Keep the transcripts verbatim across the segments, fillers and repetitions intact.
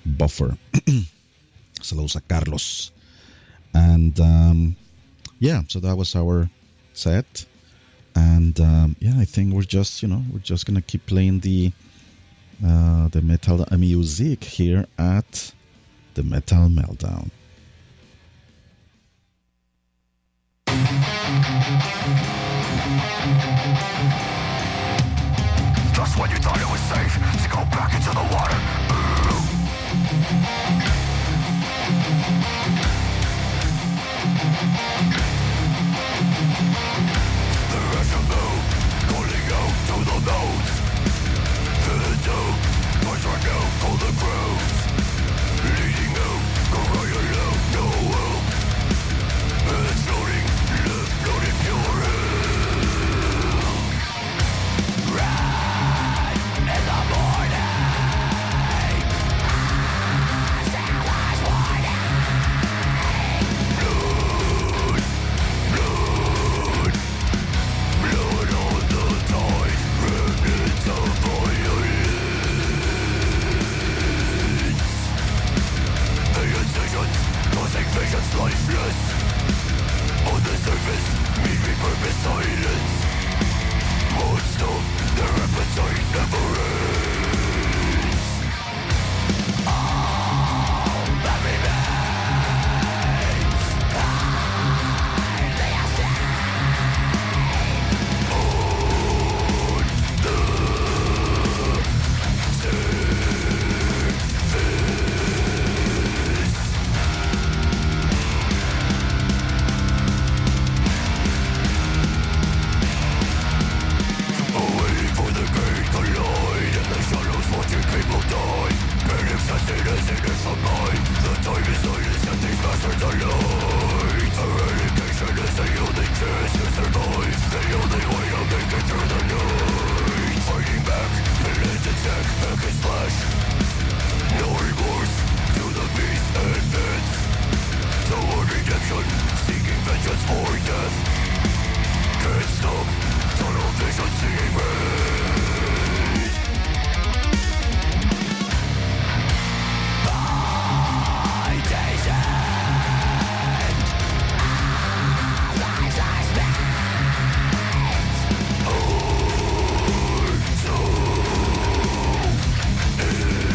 Buffer. Saludos a Carlos. And um, yeah, so that was our set. And um, yeah, I think we're just, you know, we're just gonna keep playing the uh, the metal music here at the Metal Meltdown. Just when you thought it was safe to go back into the water. The Russian moon calling out to the nodes. The doom, push right now, call the crowds. Leading out, go right alone, no hope. Exploding, love, floating pure hell. Rise in the morning. Sailor's warning. Blood, blood, blood on the tide. Remnants of violence. The incisions causing visions lifeless. On the surface, mean repurposed silence. Won't stop, their appetite never ends. All that remains are the same. On the surface. Waiting for the gate to light, and the shadows watching people die. Panic assassination from mine. The time is silence and these bastards are light. Eradication is the only chance to survive. The only way to make it through the night. Fighting back, pillage attack, back and splash. No remorse to the beast and beds. Toward redemption, seeking vengeance or death. Can't stop, tunnel vision seeing red. By day's end, our lives are spent. Our soul is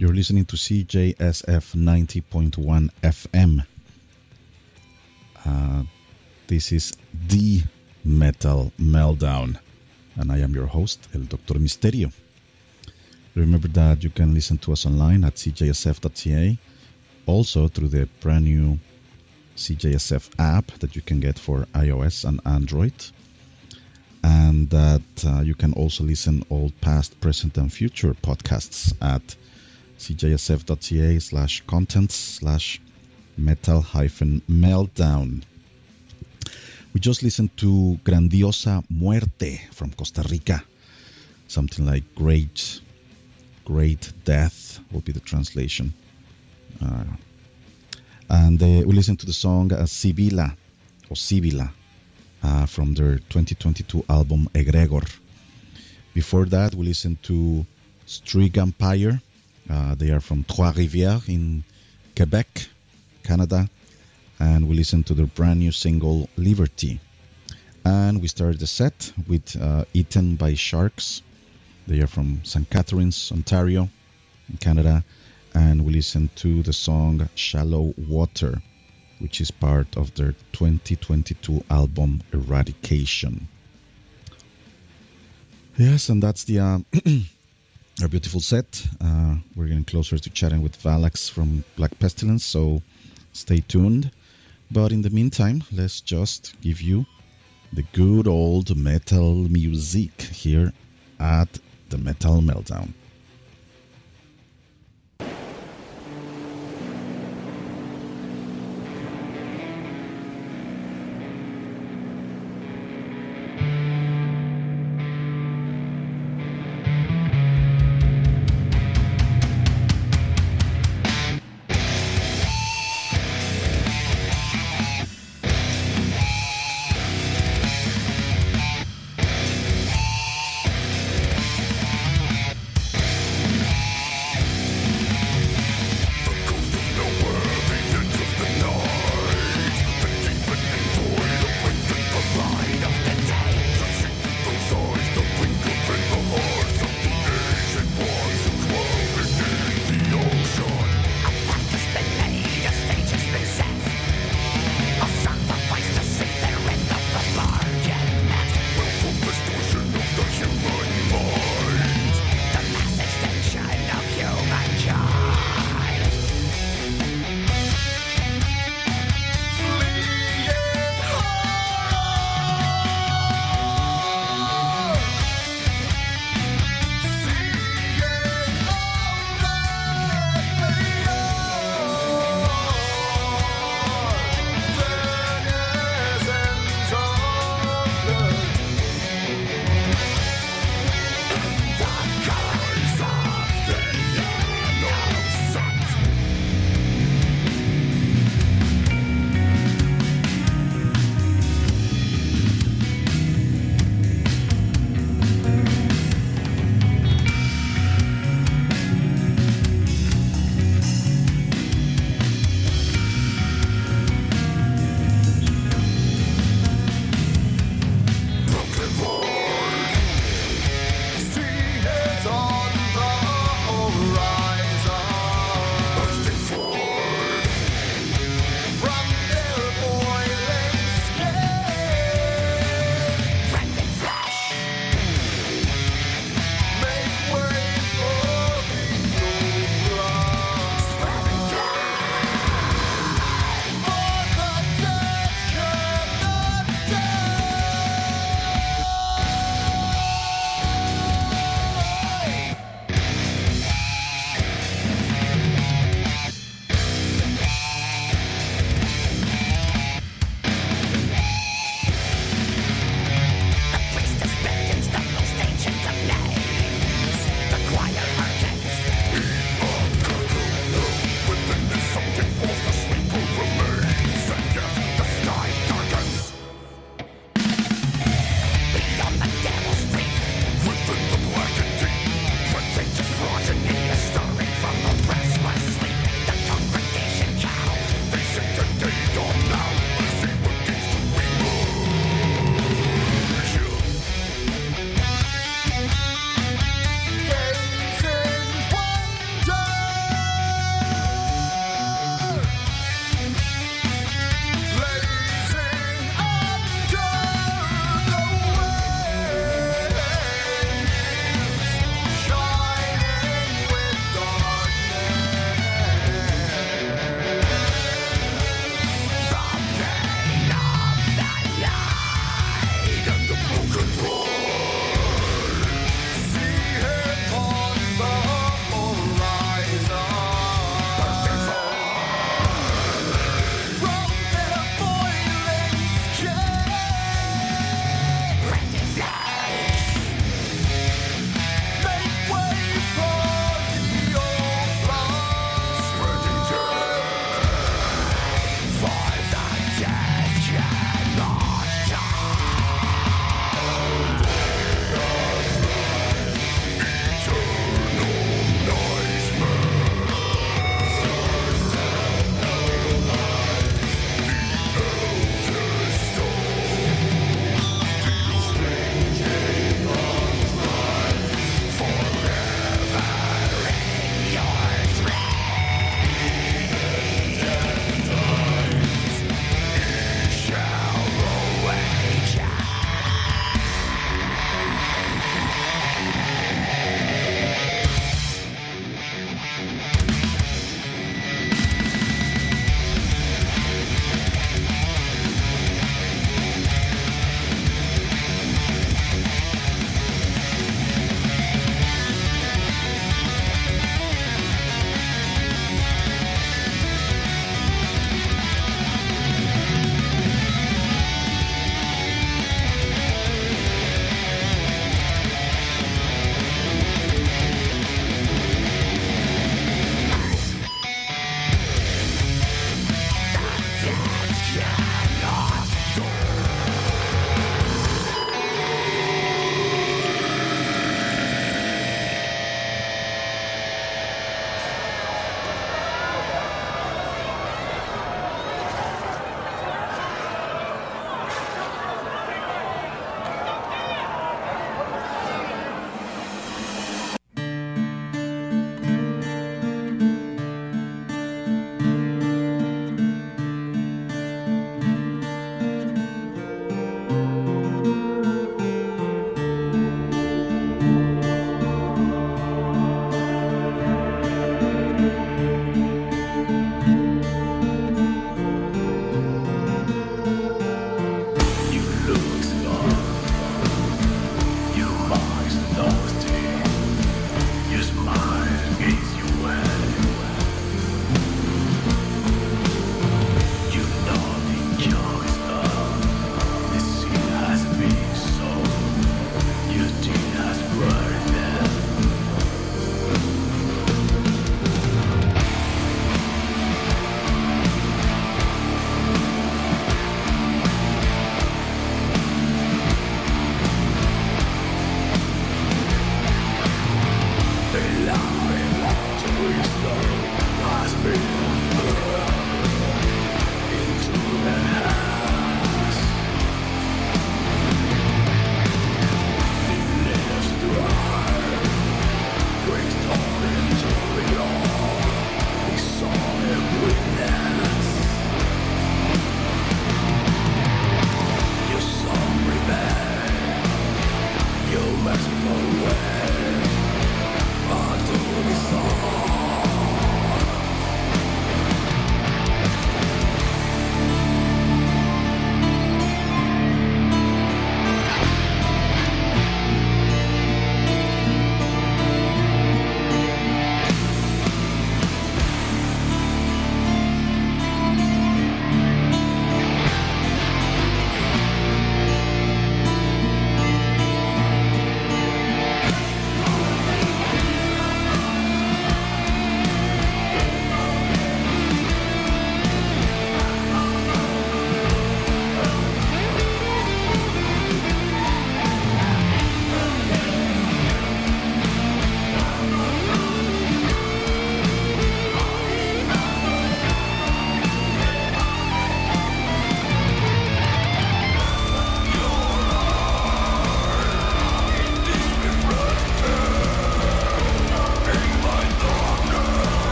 You're listening to C J S F ninety point one F M. Uh, this is the Metal Meltdown, and I am your host, El Doctor Misterio. Remember that you can listen to us online at c j s f dot c a, also through the brand new C J S F app that you can get for iOS and Android, and that uh, you can also listen all past, present, and future podcasts at c j s f dot c a slash contents slash metal hyphen meltdown. We just listened to Grandiosa Muerte from Costa Rica. Something like great, great death will be the translation. Uh, and uh, we listened to the song uh, Sibila, or Sibila, uh, from their twenty twenty-two album Egregor. Before that, we listened to Strig Empire. Uh, they are from Trois-Rivières in Quebec, Canada. And we listened to their brand new single, Liberty. And we started the set with uh, Eaten by Sharks. They are from Saint Catharines, Ontario, in Canada. And we listened to the song Shallow Water, which is part of their twenty twenty-two album Eradication. Yes, and that's the uh, our beautiful set. Uh, we're getting closer to chatting with Valax from Black Pestilence, so stay tuned. But in the meantime, let's just give you the good old metal music here at the Metal Meltdown.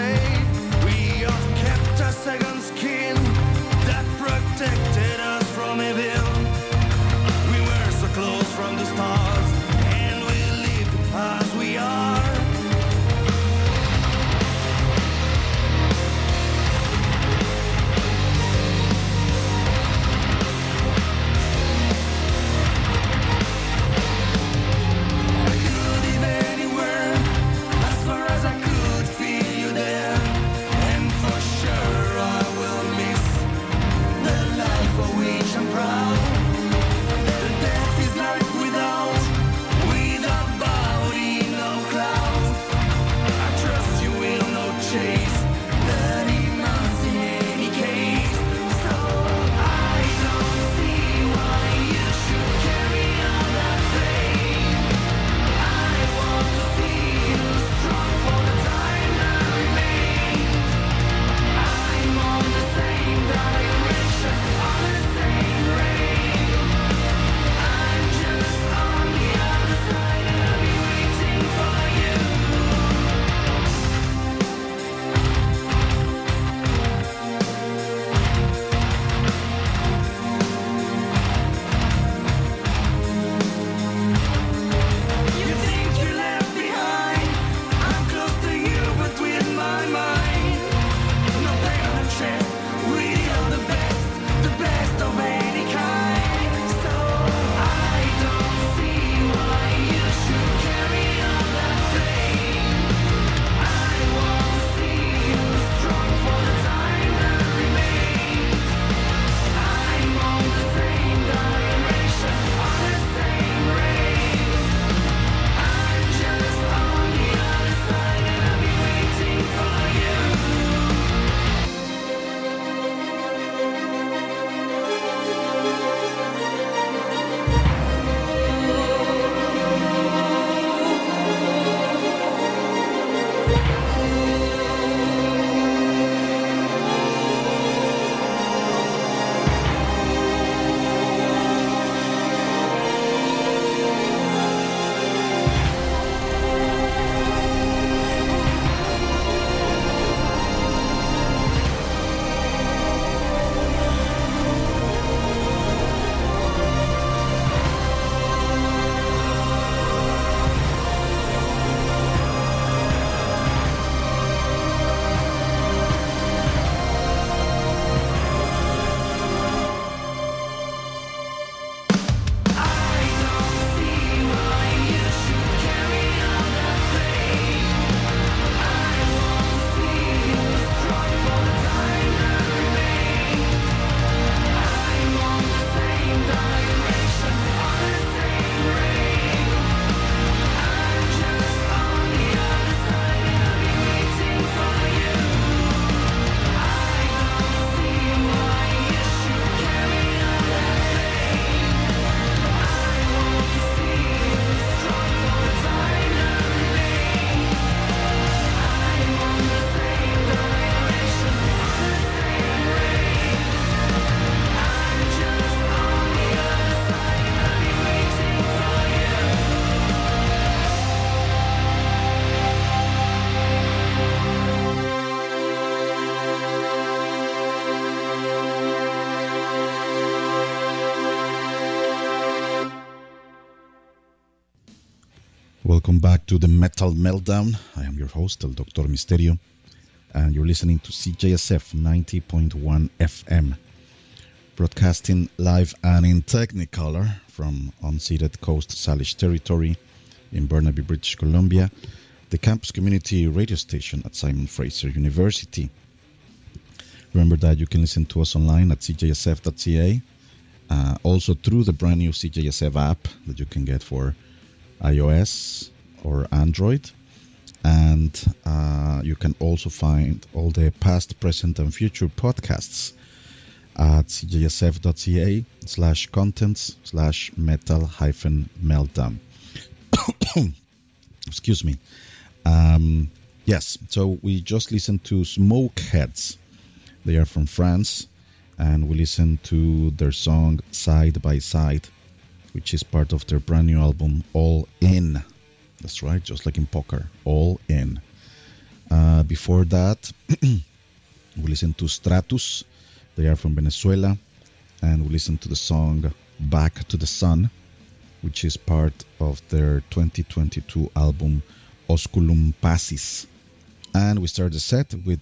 afraid. We have kept a second skin that protected us from evil. We were so close from the stars, and we lived as we are. I could live anywhere, as far as I could feel you there. And for sure I will miss the life for which I'm proud. The death is life without, without body, no clouds. I trust you will not chase the demons in any case. So I don't see why you should carry on that pain. I want to see you strong for the time that remains. I'm on the same direction, on the same rail. I'm just on the other side and I'll be waiting for you. You think you're left behind? I'm close to you, but with my mind. No pain on the chest, we are the best, the best of any kind. So I don't see why you should carry on that pain. I want to see you strong for the time that remains. I'm on the same direction, on the same rail. I'm just on the other side and I'll be waiting for you. I don't see why you should carry on that pain. I want to see you strong for the time that remains. I'm on the same direction, on the same rail. I'm just on the other side and I'll be waiting for you. I don't see why you should carry on that pain. I want to see you strong for the time that remains. I'm on the same direction, on the same rail. I'm just on the other side and I'll be waiting for you. Welcome back to the Metal Meltdown. I am your host, El Doctor Misterio, and you're listening to C J S F ninety point one F M, broadcasting live and in Technicolor from unceded Coast Salish territory in Burnaby, British Columbia, the campus community radio station at Simon Fraser University. Remember that you can listen to us online at c j s f dot c a, uh, also through the brand new C J S F app that you can get for iOS or Android. And uh, you can also find all the past, present, and future podcasts at c j s f dot c a slash contents slash metal hyphen meltdown. Excuse me. Um, yes, so we just listened to Smokeheads. They are from France, and we listened to their song Side by Side, which is part of their brand new album All In. That's right, just like in poker, All In. Uh, before that, we listened to Stratus. They are from Venezuela. And we listened to the song Back to the Sun, which is part of their twenty twenty-two album Osculum Passis. And we started the set with